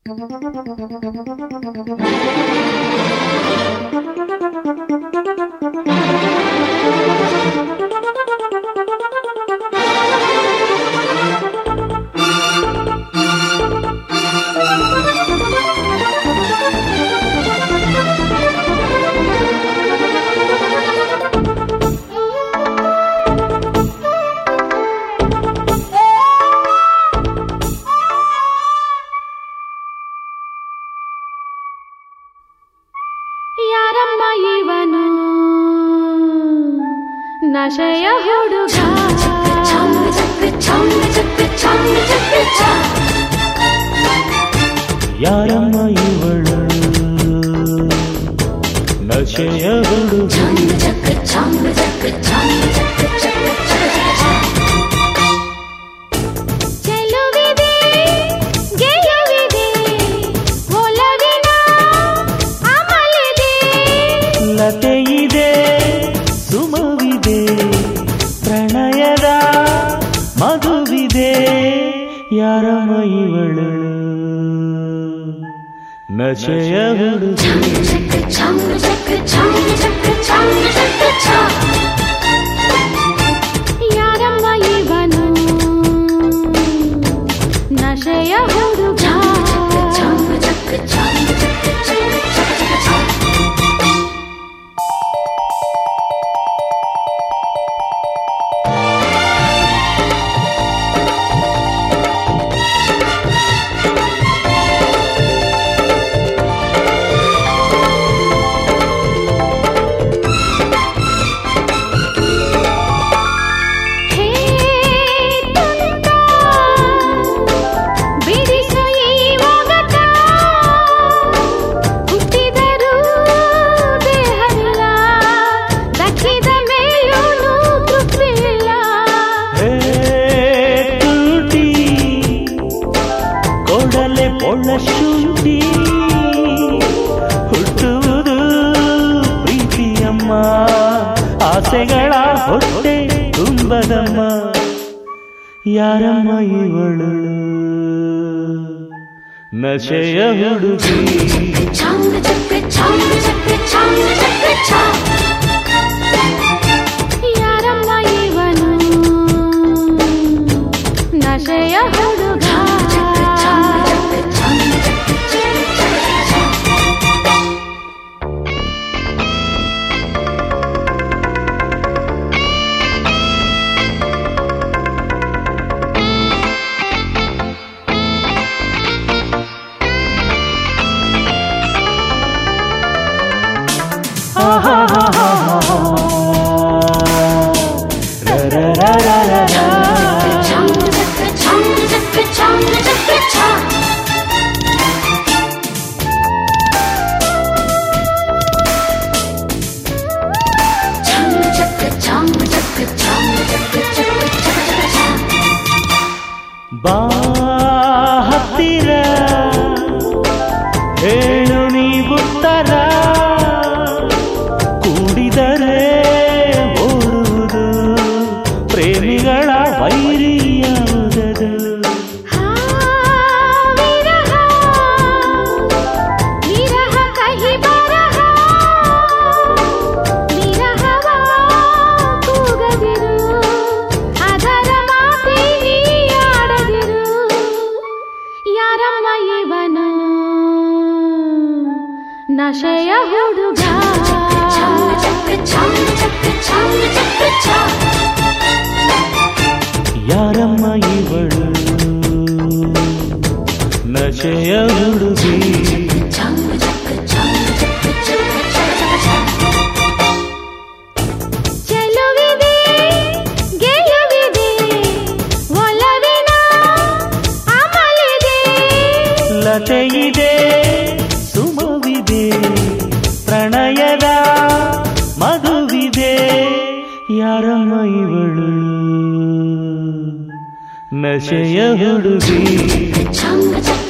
ಯಾರಮ್ಮ ಇವನು ನಶೆಯ ಹುಡುಗ ಯಾರಮ್ಮ ಇವಳು ನಶೆಯ ಹುಡುಗ ಚೆಲುವಿದೆ ಗೆಲುವಿದೆ ಒಲವಿನ ಅಮಲಿದೆ ಲತೆಯಿದೆ ಸುಮವಿದೆ ಪ್ರಣಯದ ಮಗುವಿದೆ ಯಾರಮ್ಮ ಇವಳು ನಶೆಯ ಹುಡುಗ ಯಾರಮ್ಮ ಇವನು ನಶೆಯ ಹುಡುಗ ಶುಂಠಿ ಹುಟ್ಟುವುದು ಪ್ರೀತಿಯಮ್ಮ ಆಸೆಗಳ ಹೊಟ್ಟೆ ತುಂಬದಮ್ಮ ಯಾರಮ್ಮ ಇವಳು ನಶೆಯ ಹುಡುಗಿ ಯಾರಮ್ಮ ಇವನು ನಶೆಯ ಹುಡುಗ ಬಾ ಹತ್ತಿರ ಹೇಳು ನೀವುತ್ತರ ಕೂಡಿದರೆ ಓಡುವುದು ಪ್ರೇಮಿಗಳ ವೈರಿಯಾದದು ನಶೆಯ ಹುಡುಗ ಯಾರಮ್ಮ ಇವಳು ನಶೆಯ ಹುಡುಗಿ ಚೆಲುವಿದೆ ಗೆಲುವಿದೆ ಒಲವಿನ ಅಮಲಿದೆ ಲತೆಯಿದೆ ಸುಮವಿದೆ ಪ್ರಣಯದ ಮಗುವಿದೆ ಯಾರಮ್ಮ ಇವಳು ನಶೆಯ ಹುಡುಗಿ